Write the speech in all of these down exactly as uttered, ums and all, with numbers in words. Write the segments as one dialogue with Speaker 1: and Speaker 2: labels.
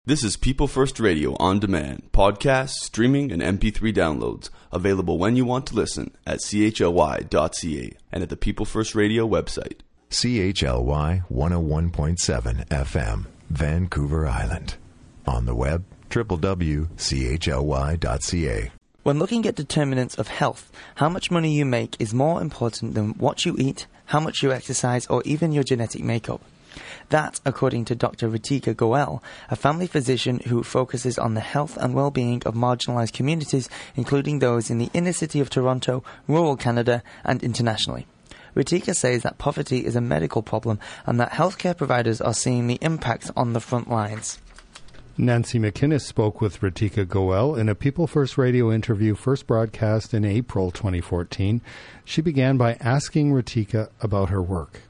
Speaker 1: This is People First Radio On Demand, podcasts, streaming, and M P three downloads, available when you want to listen at c h l y dot c a and at the People First Radio website.
Speaker 2: C H L Y one oh one point seven F M, Vancouver Island. On the web, w w w dot c h l y dot c a.
Speaker 3: When looking at determinants of health, how much money you make is more important than what you eat, how much you exercise, or even your genetic makeup. That, according to Doctor Ritika Goel, a family physician who focuses on the health and well-being of marginalised communities, including those in the inner city of Toronto, rural Canada, and internationally. Ritika says that poverty is a medical problem and that healthcare providers are seeing the impact on the front lines.
Speaker 4: Nancy McInnes spoke with Ritika Goel in a People First Radio interview first broadcast in April twenty fourteen. She began by asking Ritika about her work.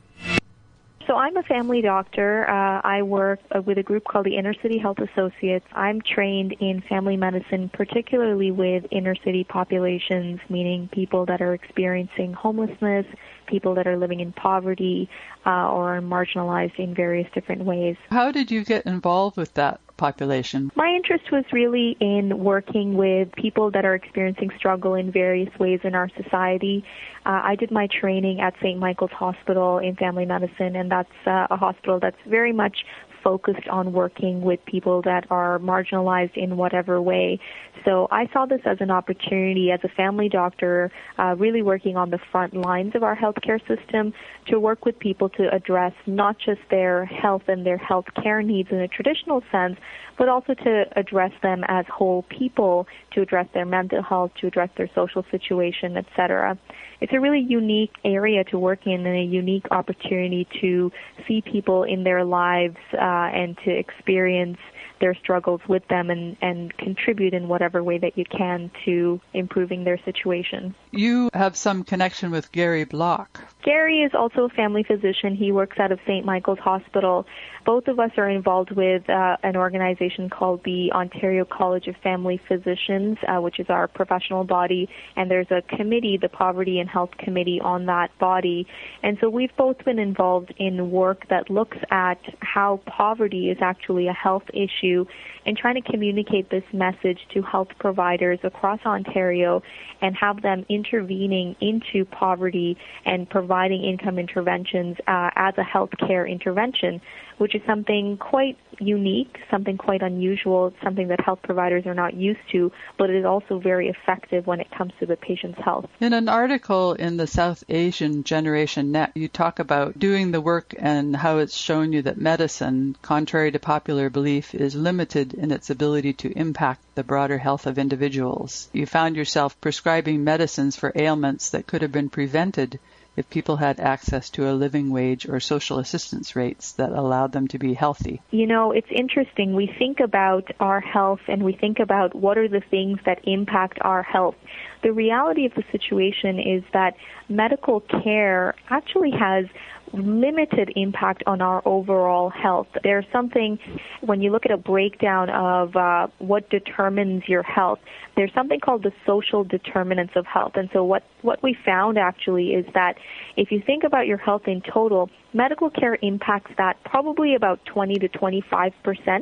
Speaker 5: So I'm a family doctor. Uh, I work uh, with a group called the Inner City Health Associates. I'm trained in family medicine, particularly with inner city populations, meaning people that are experiencing homelessness, people that are living in poverty, uh, or are marginalized in various different ways.
Speaker 6: How did you get involved with that population?
Speaker 5: My interest was really in working with people that are experiencing struggle in various ways in our society. Uh, I did my training at Saint Michael's Hospital in family medicine, and that's uh, a hospital that's very much focused on working with people that are marginalized in whatever way. So I saw this as an opportunity as a family doctor, uh, really working on the front lines of our healthcare system to work with people to address not just their health and their health care needs in a traditional sense, but also to address them as whole people, to address their mental health, to address their social situation, et cetera. It's a really unique area to work in and a unique opportunity to see people in their lives uh, and to experience their struggles with them and, and contribute in whatever way that you can to improving their situation.
Speaker 6: You have some connection with Gary Block.
Speaker 5: Gary is also a family physician. He works out of Saint Michael's Hospital. Both of us are involved with uh, an organization called the Ontario College of Family Physicians, uh, which is our professional body, and there's a committee, the Poverty and Health Committee, on that body. And so we've both been involved in work that looks at how poverty is actually a health issue and trying to communicate this message to health providers across Ontario and have them intervening into poverty and providing income interventions uh, as a healthcare intervention, which is something quite unique, something quite unusual, something that health providers are not used to, but it is also very effective when it comes to the patient's health.
Speaker 6: In an article in the South Asian Generation Net, you talk about doing the work and how it's shown you that medicine, contrary to popular belief, is limited in its ability to impact the broader health of individuals. You found yourself prescribing medicines for ailments that could have been prevented if people had access to a living wage or social assistance rates that allowed them to be healthy.
Speaker 5: You know, it's interesting. We think about our health and we think about what are the things that impact our health. The reality of the situation is that medical care actually has limited impact on our overall health. There's something, when you look at a breakdown of uh, what determines your health, there's something called the social determinants of health. And so what, what we found actually is that if you think about your health in total, medical care impacts that probably about twenty to twenty-five percent.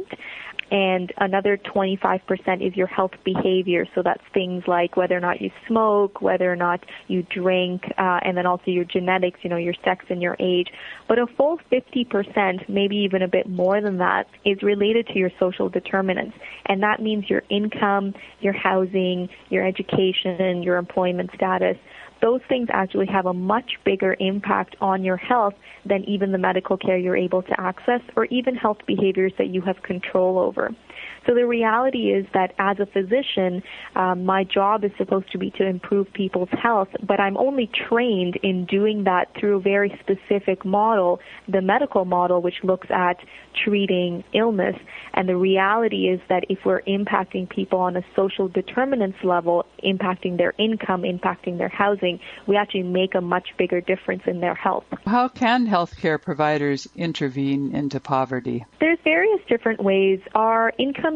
Speaker 5: And another twenty-five percent is your health behavior. So that's things like whether or not you smoke, whether or not you drink, uh, and then also your genetics, you know, your sex and your age. But a full fifty percent, maybe even a bit more than that, is related to your social determinants. And that means your income, your housing, your education, your employment status. Those things actually have a much bigger impact on your health than even the medical care you're able to access or even health behaviors that you have control over. So the reality is that as a physician, um, my job is supposed to be to improve people's health, but I'm only trained in doing that through a very specific model, the medical model, which looks at treating illness. And the reality is that if we're impacting people on a social determinants level, impacting their income, impacting their housing, we actually make a much bigger difference in their health.
Speaker 6: How can healthcare providers intervene into poverty?
Speaker 5: There's various different ways. Our income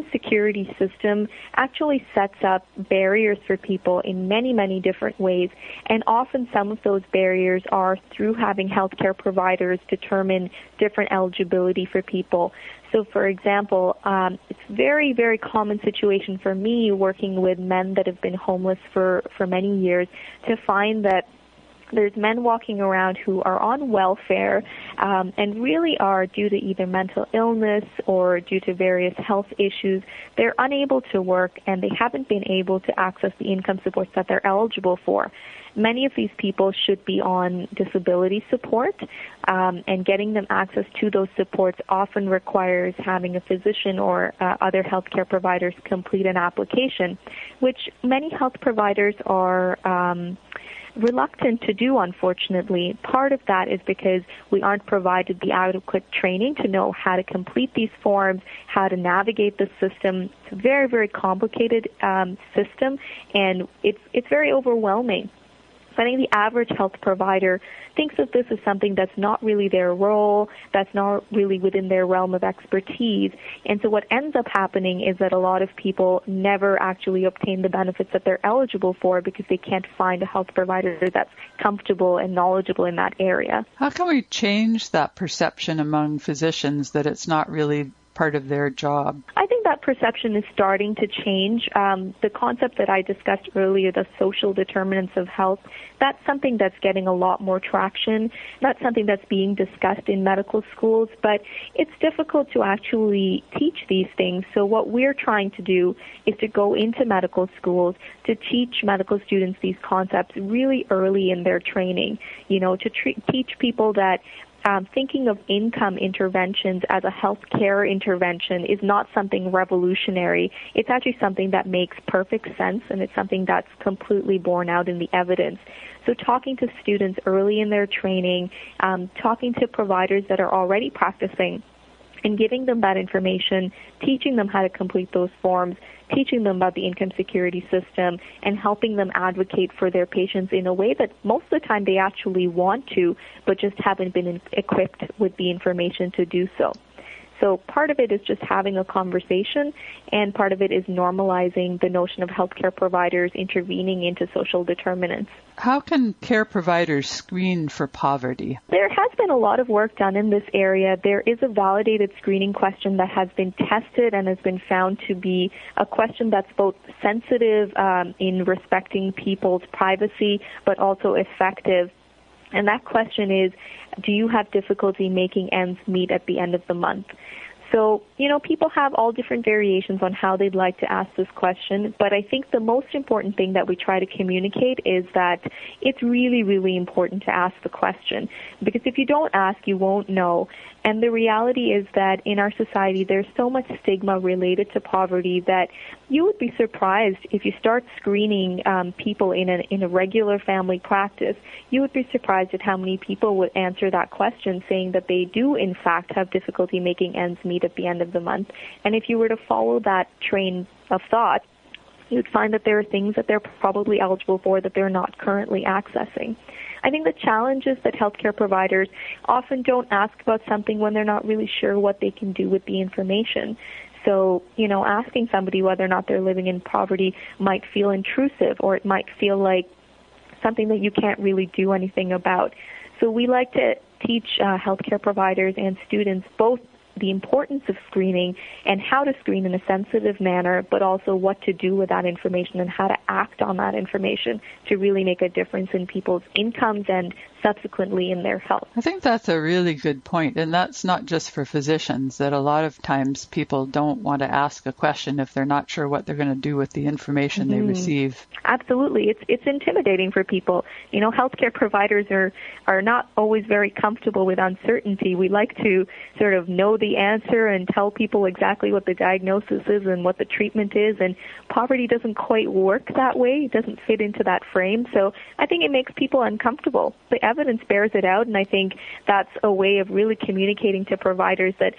Speaker 5: income security system actually sets up barriers for people in many, many different ways. And often some of those barriers are through having healthcare providers determine different eligibility for people. So, for example, um, it's very, very common situation for me working with men that have been homeless for, for many years to find that there's men walking around who are on welfare um, and really are, due to either mental illness or due to various health issues, they're unable to work and they haven't been able to access the income supports that they're eligible for. Many of these people should be on disability support, um, and getting them access to those supports often requires having a physician or uh, other healthcare providers complete an application, which many health providers are um, reluctant to do, unfortunately. Part of that is because we aren't provided the adequate training to know how to complete these forms, how to navigate the system. It's a very, very complicated um, system, and it's it's very overwhelming. So I think the average health provider thinks that this is something that's not really their role, that's not really within their realm of expertise. And so what ends up happening is that a lot of people never actually obtain the benefits that they're eligible for because they can't find a health provider that's comfortable and knowledgeable in that area.
Speaker 6: How can we change that perception among physicians that it's not really part of their job?
Speaker 5: I think that perception is starting to change. Um, the concept that I discussed earlier, the social determinants of health, that's something that's getting a lot more traction. That's something that's being discussed in medical schools, but it's difficult to actually teach these things. So what we're trying to do is to go into medical schools to teach medical students these concepts really early in their training, you know, to treat, teach people that Um, thinking of income interventions as a health care intervention is not something revolutionary. It's actually something that makes perfect sense, and it's something that's completely borne out in the evidence. So talking to students early in their training, um, talking to providers that are already practicing, and giving them that information, teaching them how to complete those forms, teaching them about the income security system, and helping them advocate for their patients in a way that most of the time they actually want to, but just haven't been in- equipped with the information to do so. So part of it is just having a conversation, and part of it is normalizing the notion of healthcare providers intervening into social determinants.
Speaker 6: How can care providers screen for poverty?
Speaker 5: There has been a lot of work done in this area. There is a validated screening question that has been tested and has been found to be a question that's both sensitive um, in respecting people's privacy, but also effective. And that question is, do you have difficulty making ends meet at the end of the month? So, you know, people have all different variations on how they'd like to ask this question, but I think the most important thing that we try to communicate is that it's really, really important to ask the question, because if you don't ask, you won't know. And the reality is that in our society, there's so much stigma related to poverty that you would be surprised if you start screening um, people in a, in a regular family practice. You would be surprised at how many people would answer that question saying that they do, in fact, have difficulty making ends meet at the end of the month. And if you were to follow that train of thought, you'd find that there are things that they're probably eligible for that they're not currently accessing. I think the challenge is that healthcare providers often don't ask about something when they're not really sure what they can do with the information. So, you know, asking somebody whether or not they're living in poverty might feel intrusive, or it might feel like something that you can't really do anything about. So we like to teach uh, healthcare providers and students both the importance of screening and how to screen in a sensitive manner, but also what to do with that information and how to act on that information to really make a difference in people's incomes and subsequently in their health.
Speaker 6: I think that's a really good point, and that's not just for physicians, that a lot of times people don't want to ask a question if they're not sure what they're going to do with the information mm-hmm. they receive.
Speaker 5: Absolutely. It's it's intimidating for people. You know, healthcare providers are, are not always very comfortable with uncertainty. We like to sort of know the answer and tell people exactly what the diagnosis is and what the treatment is, and poverty doesn't quite work that way. It doesn't fit into that frame. So I think it makes people uncomfortable. The evidence bears it out, and I think that's a way of really communicating to providers that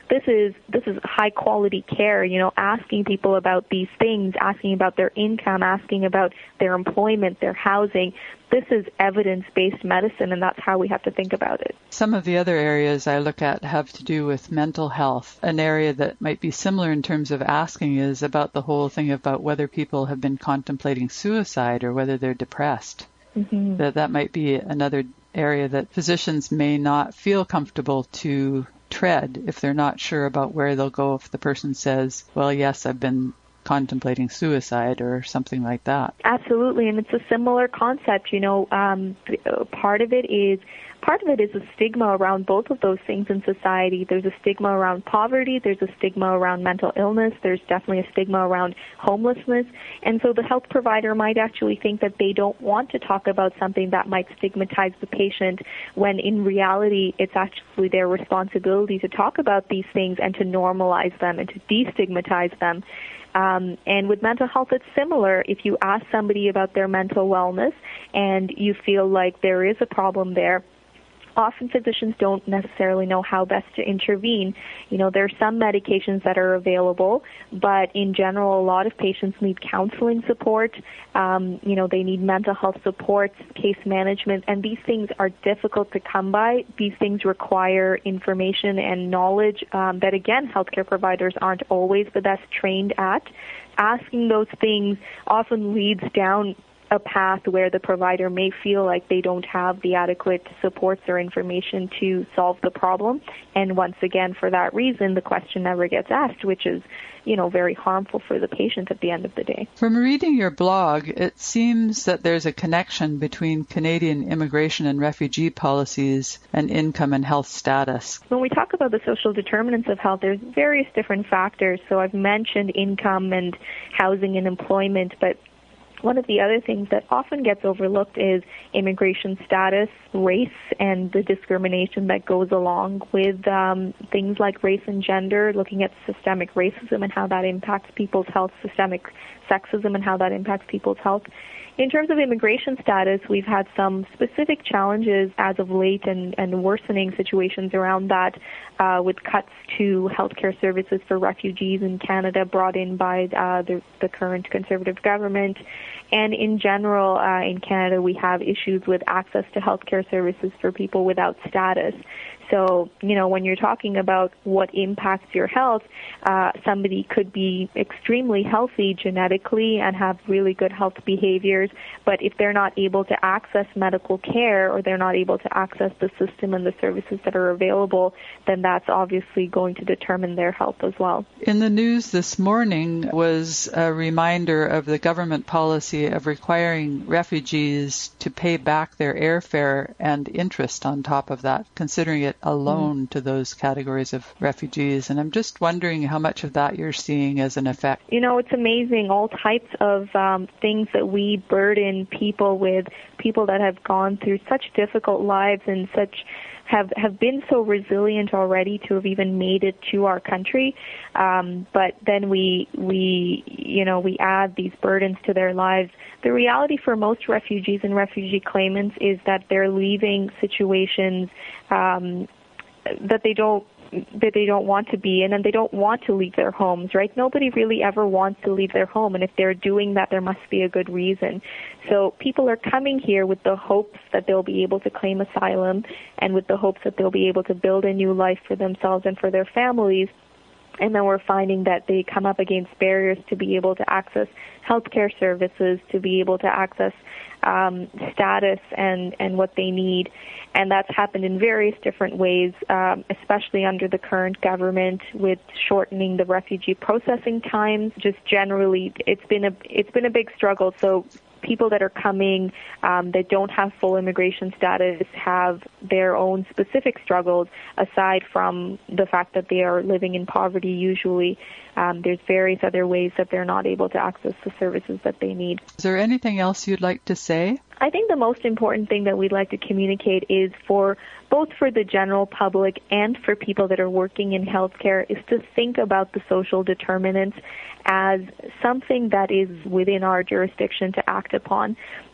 Speaker 5: this is this is high quality care, you know, asking people about these things, asking about their income, asking about their employment, their housing. This is evidence-based medicine, and that's how we have to think about it.
Speaker 6: Some of the other areas I look at have to do with mental health. An area that might be similar in terms of asking is about the whole thing about whether people have been contemplating suicide or whether they're depressed. Mm-hmm. That that might be another area that physicians may not feel comfortable to tread if they're not sure about where they'll go if the person says, well, yes, I've been contemplating suicide or something like that.
Speaker 5: Absolutely, and it's a similar concept. You know, um, part of it is part of it is a stigma around both of those things in society. There's a stigma around poverty. There's a stigma around mental illness. There's definitely a stigma around homelessness. And so the health provider might actually think that they don't want to talk about something that might stigmatize the patient, when in reality it's actually their responsibility to talk about these things and to normalize them and to destigmatize them. Um, and with mental health, it's similar. If you ask somebody about their mental wellness and you feel like there is a problem there, often physicians don't necessarily know how best to intervene. You know, there are some medications that are available, but in general, a lot of patients need counseling support. Um, you know, they need mental health support, case management, and these things are difficult to come by. These things require information and knowledge um, that, again, healthcare providers aren't always the best trained at. Asking those things often leads down a path where the provider may feel like they don't have the adequate supports or information to solve the problem. And once again, for that reason, the question never gets asked, which is, you know, very harmful for the patient at the end of the day.
Speaker 6: From reading your blog, it seems that there's a connection between Canadian immigration and refugee policies and income and health status.
Speaker 5: When we talk about the social determinants of health, there's various different factors. So I've mentioned income and housing and employment, but one of the other things that often gets overlooked is immigration status, race, and the discrimination that goes along with um, things like race and gender, looking at systemic racism and how that impacts people's health, systemic sexism and how that impacts people's health. In terms of immigration status, we've had some specific challenges as of late and, and worsening situations around that uh, with cuts to healthcare services for refugees in Canada brought in by uh, the, the current Conservative government. And in general, uh, in Canada, we have issues with access to healthcare services for people without status. So, you know, when you're talking about what impacts your health, uh, somebody could be extremely healthy genetically and have really good health behaviors, but if they're not able to access medical care or they're not able to access the system and the services that are available, then that's obviously going to determine their health as well.
Speaker 6: In the news this morning was a reminder of the government policy of requiring refugees to pay back their airfare and interest on top of that, considering it a loan mm. to those categories of refugees. And I'm just wondering how much of that you're seeing as an effect.
Speaker 5: You know, it's amazing, all types of um, things that we burden people with, people that have gone through such difficult lives and such have have been so resilient already to have even made it to our country, um, but then we we you know we add these burdens to their lives. The reality for most refugees and refugee claimants is that they're leaving situations um, that they don't that they don't want to be in, and they don't want to leave their homes, right? Nobody really ever wants to leave their home, and if they're doing that, there must be a good reason. So people are coming here with the hopes that they'll be able to claim asylum and with the hopes that they'll be able to build a new life for themselves and for their families. And then we're finding that they come up against barriers to be able to access healthcare services, to be able to access um, status and, and what they need. And that's happened in various different ways, um, especially under the current government, with shortening the refugee processing times. Just generally, it's been a it's been a big struggle. So people that are coming um, that don't have full immigration status have their own specific struggles, aside from the fact that they are living in poverty usually. Um, there's various other ways that they're not able to access the services that they need.
Speaker 6: Is there anything else you'd like to say?
Speaker 5: I think the most important thing that we'd like to communicate is for both for the general public and for people that are working in healthcare is to think about the social determinants as something that is within our jurisdiction to act upon.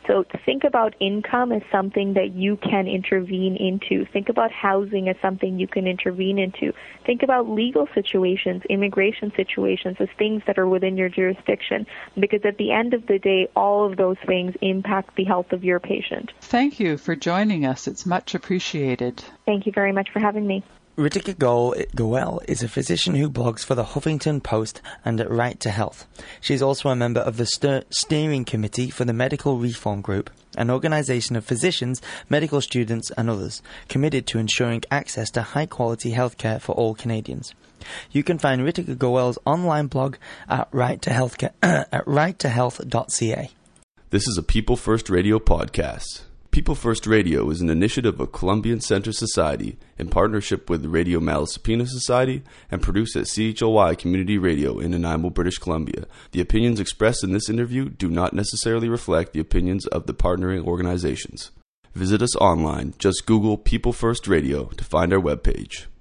Speaker 5: So think about income as something that you can intervene into. Think about housing as something you can intervene into. Think about legal situations, immigration situations as things that are within your jurisdiction, because at the end of the day, all of those things impact the health of your patient.
Speaker 6: Thank you for joining us. It's much appreciated.
Speaker 5: Thank you very much for having me.
Speaker 3: Ritika Goel is a physician who blogs for the Huffington Post and at Right to Health. She is also a member of the St- Steering Committee for the Medical Reform Group, an organisation of physicians, medical students and others committed to ensuring access to high-quality healthcare for all Canadians. You can find Ritika Goel's online blog at right to health at right to health dot c a.
Speaker 1: This is a People First Radio podcast. People First Radio is an initiative of Columbian Centre Society in partnership with the Radio Malaspina Society and produced at C H L Y Community Radio in Nanaimo, British Columbia. The opinions expressed in this interview do not necessarily reflect the opinions of the partnering organizations. Visit us online. Just Google People First Radio to find our webpage.